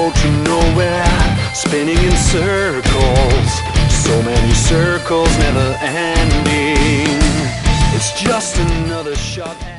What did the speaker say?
road to nowhere, spinning in circles, so many circles never ending. It's just another shot.